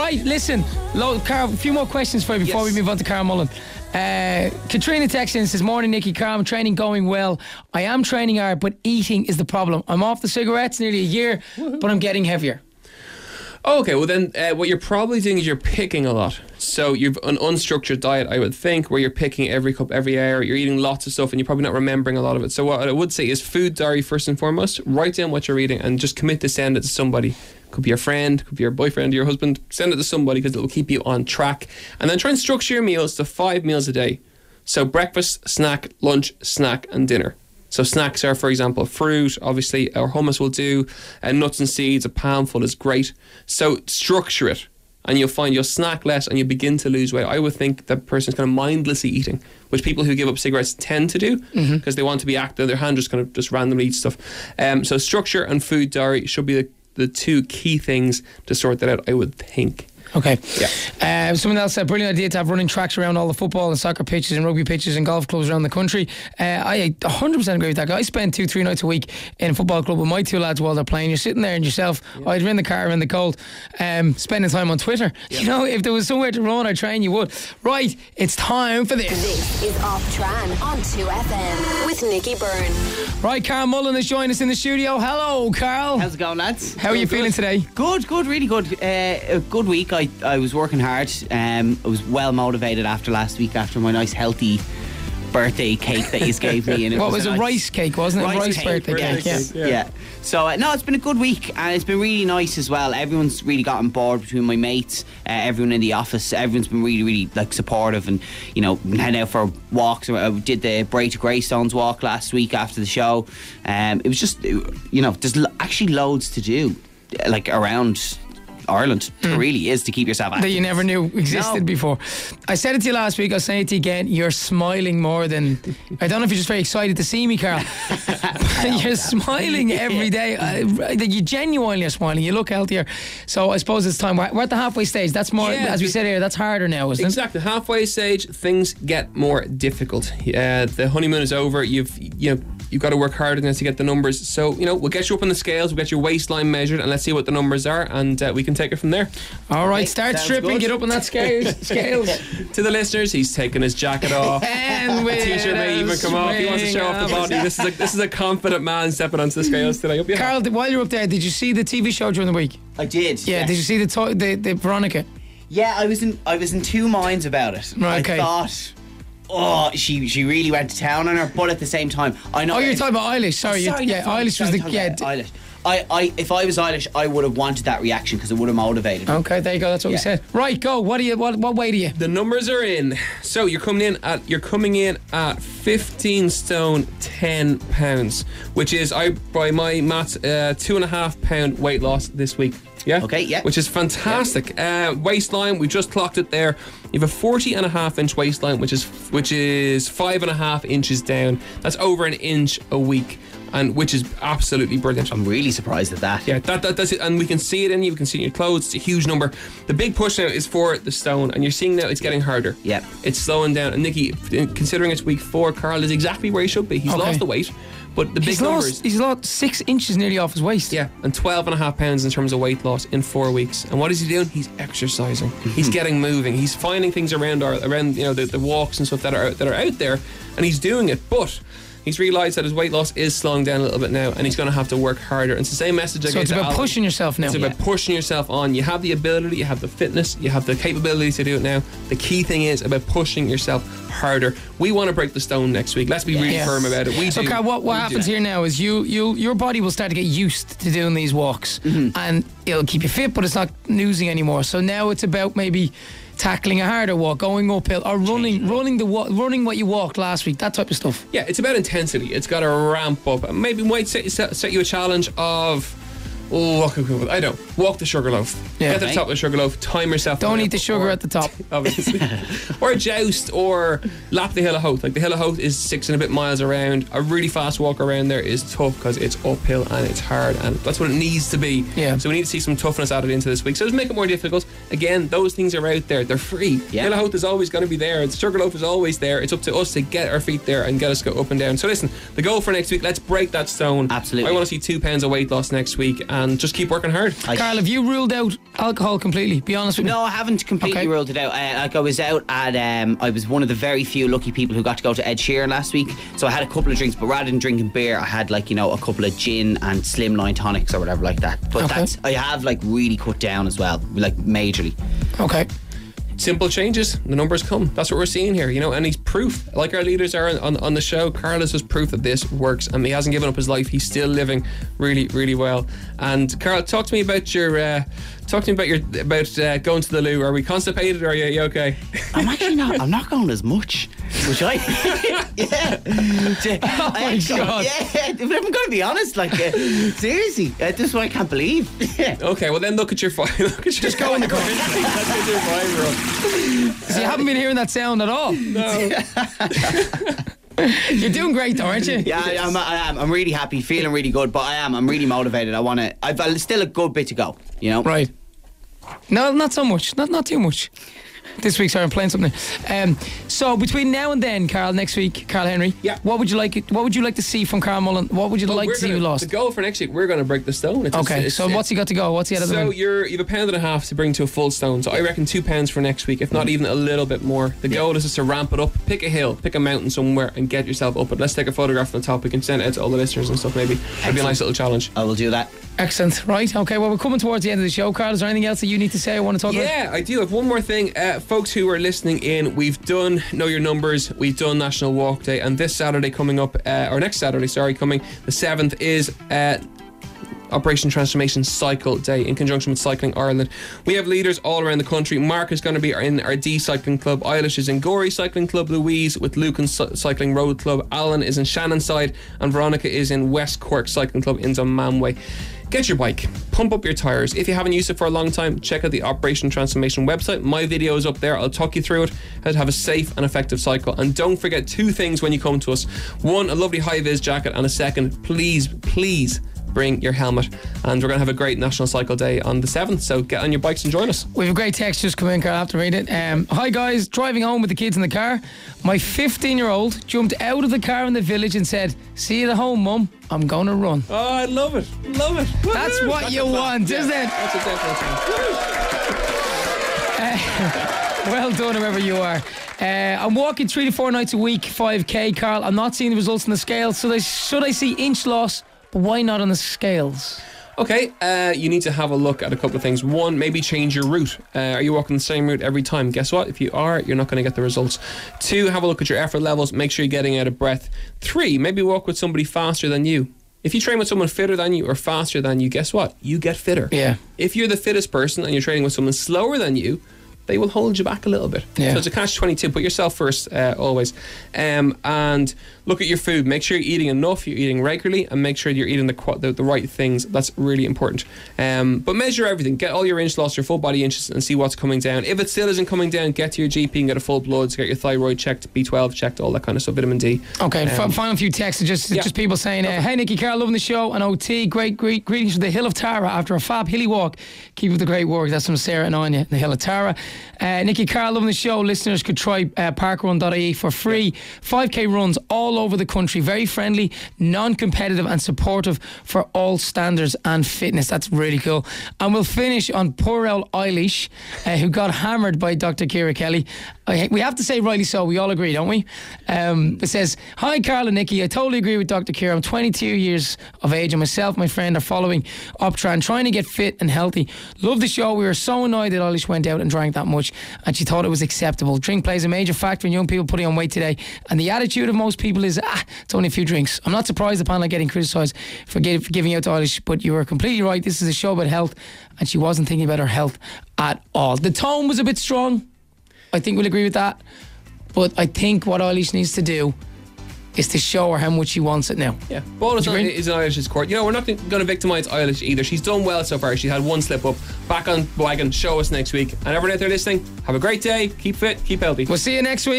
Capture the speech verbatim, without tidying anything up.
Right, listen, Lo- Carl, a few more questions for you before yes. we move on to Carl Mullen. Uh, Katrina texts in, says, morning Nicky, Carl, I'm training going well. I am training hard, but eating is the problem. I'm off the cigarettes nearly a year, Woo-hoo. but I'm getting heavier. Okay, well then uh, what you're probably doing is you're picking a lot. So you've an unstructured diet, I would think, where you're picking every cup every hour, you're eating lots of stuff and you're probably not remembering a lot of it. So what I would say is food diary first and foremost. Write down what you're eating and just commit to send it to somebody. Could be your friend, could be your boyfriend, your husband. Send it to somebody because it will keep you on track. And then try and structure your meals to five meals a day. So breakfast, snack, lunch, snack and dinner. So snacks are, for example, fruit, obviously, or hummus will do, and nuts and seeds, a palmful is great. So structure it, and you'll find you'll snack less and you'll begin to lose weight. I would think that person's kind of mindlessly eating, which people who give up cigarettes tend to do, because mm-hmm. they want to be active, their hand just kind of just randomly eat stuff. Um, so structure and food diary should be the, the two key things to sort that out, I would think. Okay. Yeah. Uh, someone else said, brilliant idea to have running tracks around all the football and soccer pitches and rugby pitches and golf clubs around the country. Uh, I one hundred percent agree with that. I spend two, three nights a week in a football club with my two lads while they're playing. You're sitting there and yourself, yeah. either in the car or in the cold, um, spending time on Twitter. Yeah. You know, if there was somewhere to run or train, you would. Right, it's time for this. This is Off Tran on two F M with Nicky Byrne. Right, Carl Mullen has joined us in the studio. Hello, Carl. How's it going, lads? How are you good. feeling today? Good, good, really good. Uh, a good week. I, I was working hard. Um, I was well motivated after last week, after my nice healthy birthday cake that you gave me. And it what was, was a nice rice cake, wasn't it? Rice, rice cake, birthday cake, yeah. yeah. yeah. So, uh, no, it's been a good week and it's been really nice as well. Everyone's really got on board between my mates, uh, everyone in the office. Everyone's been really, really like supportive and, you know, heading out for walks. I did the Bray to Greystones walk last week after the show. Um, it was just, you know, there's actually loads to do, like around Ireland. Mm. It really is to keep yourself active. That you never knew existed no. before. I said it to you last week, I'll say it to you again, you're smiling more than I don't know if you're just very excited to see me, Carl. You're smiling every day. uh, You genuinely are smiling. You look healthier. So I suppose it's time. We're at the halfway stage. That's more, yeah, as we said here, that's harder now, isn't exactly. it? Exactly. Halfway stage, things get more difficult. Uh, the honeymoon is over. You've you know You've got to work harder than to get the numbers. So, you know, we'll get you up on the scales, we'll get your waistline measured, and let's see what the numbers are, and uh, we can take it from there. All right, start Sounds stripping, good. get up on that scales. scales. To the listeners, he's taking his jacket off. And the t-shirt may even come off. He wants to show off the body. This is a, this is a confident man stepping onto the scales today. Hope you Carl, have. while you're up there, did you see the T V show during the week? I did. Yeah, yes. did you see the, to- the the Veronica? Yeah, I was in I was in two minds about it. Right, okay. I thought, oh, she she really went to town on her, but at the same time, I know. Oh, you're talking about Eilish. Sorry, Sorry, yeah, sorry, Eilish sorry, was the sorry, yeah. about Eilish. I, I, if I was Eilish, I would have wanted that reaction because it would have motivated me. Okay, there you go. That's what yeah. we said. Right, go. What are you? What what weight are you? The numbers are in. So you're coming in at you're coming in at fifteen stone ten pounds, which is I by my maths uh, two and a half pound weight loss this week. Yeah. Okay. Yeah. Which is fantastic. Yeah. Uh, waistline, we just clocked it there. You have a forty and a half inch waistline, which is which is five and a half inches down. That's over an inch a week. And which is absolutely brilliant. I'm really surprised at that. Yeah, that, that that's it. And we can see it in you, we can see it in your clothes. It's a huge number. The big push now is for the stone, and you're seeing now it's getting harder. Yeah. It's slowing down. And Nicky, considering it's week four, Carl is exactly where he should be. He's okay. lost the weight, but the big he's numbers. Lost, he's lost six inches nearly off his waist. Yeah, and twelve and a half pounds in terms of weight loss in four weeks. And what is he doing? He's exercising. He's getting moving. He's finding things around our around you know the, the walks and stuff that are that are out there, and he's doing it. But he's realised that his weight loss is slowing down a little bit now, and he's going to have to work harder. And it's the same message I So gave it's to about Alan. pushing yourself now. It's about yeah. pushing yourself on. You have the ability, you have the fitness, you have the capability to do it now. The key thing is about pushing yourself harder. We want to break the stone next week. Let's be really yes. firm about it. We so do. Carl, what, what we happens do. here now is you, you your body will start to get used to doing these walks, mm-hmm. and it'll keep you fit, but it's not losing anymore. So now it's about maybe tackling a harder walk, going uphill, or running running the wa- running what you walked last week, that type of stuff. Yeah, it's about intensity. It's got to ramp up. And maybe might set, set, set you a challenge of, oh, what could we, I don't know, walk the Sugarloaf. Yeah. Get to the top of the Sugarloaf, time yourself. Don't eat the up, sugar or, at the top. Obviously. Or joust, or lap the Hill of Howth. Like the Hill of Howth is six and a bit miles around. A really fast walk around there is tough because it's uphill and it's hard, and that's what it needs to be. Yeah. So we need to see some toughness added into this week. So just make it more difficult. Again, those things are out there. They're free. Yeah. Hill of Howth is always going to be there. The Sugarloaf is always there. It's up to us to get our feet there and get us go up and down. So listen, the goal for next week, let's break that stone. Absolutely. I want to see two pounds of weight loss next week, and and just keep working hard. I- Carl, have you ruled out alcohol completely? Be honest with me. No, I haven't completely Okay. ruled it out. I, like I was out at, um, I was one of the very few lucky people who got to go to Ed Sheeran last week. So I had a couple of drinks, but rather than drinking beer, I had like, you know, a couple of gin and slimline tonics or whatever like that. But Okay. that's, I have like really cut down as well, like majorly. Okay. Simple changes, the numbers come. That's what we're seeing here, you know, and he's proof, like our leaders are on, on the show. Carlos is proof that this works, and he hasn't given up his life. He's still living really, really well. And Carl, talk to me about your, uh, talk to me about your about uh, going to the loo. Are we constipated, or are you, are you okay? I'm actually not, I'm not going as much. Which I, yeah. Oh I my actually- God. Yeah, I'm going to be honest, like, uh, seriously, uh, this is what I can't believe. Okay, well then look at your five. Look at your just go in the car. That's what your five-year-old. So you haven't been hearing that sound at all. No. You're doing great though, aren't you? Yeah, I, I'm, I am. I'm really happy, feeling really good, but I am. I'm really motivated. I want to. I've uh, still a good bit to go. You know. Right. No, not so much. Not not too much. This week, sorry, I'm playing something. Um, so between now and then, Carl, next week, Carl Henry. Yeah. What would you like? What would you like to see from Carl Mullen? What would you Well, like we're to see gonna- you lost? The goal for next week, we're going to break the stone. It's Okay. it's- So it's- what's he got to go? What's he at the So moment? you're you've a pound and a half to bring to a full stone. So I reckon two pounds for next week, if not even a little bit more. The goal is just to ramp it up. Pick a hill, pick a mountain somewhere, and get yourself up it. Let's take a photograph from the top. We can send it out to all the listeners and stuff. Maybe it'd be a nice little challenge. I will do that. Excellent. Right. Okay. Well, we're coming towards the end of the show, Carl. Is there anything else that you need to say? I want to talk about. Yeah, I do have one more thing. Uh, folks who are listening in, we've done Know Your Numbers, we've done National Walk Day, and this Saturday coming up, uh, or next Saturday, sorry, coming, the seventh, is uh, Operation Transformation Cycle Day in conjunction with Cycling Ireland. We have leaders all around the country. Mark is going to be in our D Cycling Club, Eilish is in Gorey Cycling Club, Louise with Lucan Cycling Road Club, Alan is in Shannonside, and Veronica is in West Cork Cycling Club in Dunmanway. Get your bike, pump up your tyres. If you haven't used it for a long time, check out the Operation Transformation website. My video is up there. I'll talk you through it, how to have a safe and effective cycle. And don't forget two things when you come to us. One, a lovely high-vis jacket, and a second, please, please bring your helmet. And we're going to have a great National Cycle Day on the seventh, so get on your bikes and join us. We have a great text just come in, Carl. I have to read it. Um, Hi guys, driving home with the kids in the car. My fifteen-year-old jumped out of the car in the village and said, "See you at home, Mum. I'm going to run." Oh, I love it. Love it. That's Woohoo. what That's you a clap. want, Yeah, isn't it? That's a definite thing. Well done, whoever you are. Uh, I'm walking three to four nights a week, five K, Carl. I'm not seeing the results on the scale. So they, should I see inch loss? But why not on the scales? Okay, uh, you need to have a look at a couple of things. One, maybe change your route. Uh, are you walking the same route every time? Guess what? If you are, you're not going to get the results. Two, have a look at your effort levels. Make sure you're getting out of breath. Three, maybe walk with somebody faster than you. If you train with someone fitter than you or faster than you, guess what? You get fitter. Yeah. If you're the fittest person and you're training with someone slower than you, they will hold you back a little bit. Yeah. So it's a catch twenty-two. Put yourself first, uh, always. Um, and look at your food. Make sure you're eating enough, you're eating regularly, and make sure you're eating the qu- the, the right things. That's really important. Um, but measure everything. Get all your inch loss, your full body inches, and see what's coming down. If it still isn't coming down, get to your G P and get a full bloods, get your thyroid checked, B twelve checked, all that kind of stuff, vitamin D. Okay, Um, f- final few texts. Just yeah. just people saying, uh, "Hey Nicky, Carl, loving the show." And O T, great, great greetings from the Hill of Tara after a fab hilly walk. Keep up the great work. That's from Sarah and Anya, the Hill of Tara. Uh, Nicky, Carl, loving the show. Listeners could try uh, parkrun dot I E for free. five K runs all over the country. Very friendly, non-competitive and supportive for all standards and fitness. That's really cool. And we'll finish on poor old Eilish, uh, who got hammered by Doctor Ciara Kelly. I, we have to say rightly so. We all agree, don't we? Um, it says, "Hi Carl and Nicky, I totally agree with Doctor Ciara. I'm twenty-two years of age and myself and my friend are following Optran, trying to get fit and healthy. Love the show. We were so annoyed that Eilish went out and drank that much and she thought it was acceptable. Drink plays a major factor in young people putting on weight today, and the attitude of most people is, ah, it's only a few drinks. I'm not surprised the panel are getting criticised for, give, for giving out to Eilish, but you were completely right. This is a show about health and she wasn't thinking about her health at all. The tone was a bit strong. I think we'll agree with that. But I think what Eilish needs to do is to show her how much she wants it now. Yeah, ball is, Would on, you agree? is in Eilish's court. You know, we're not going to victimise Eilish either. She's done well so far. She's had one slip up. Back on wagon. Show us next week. And everyone out there listening, have a great day. Keep fit. Keep healthy. We'll see you next week.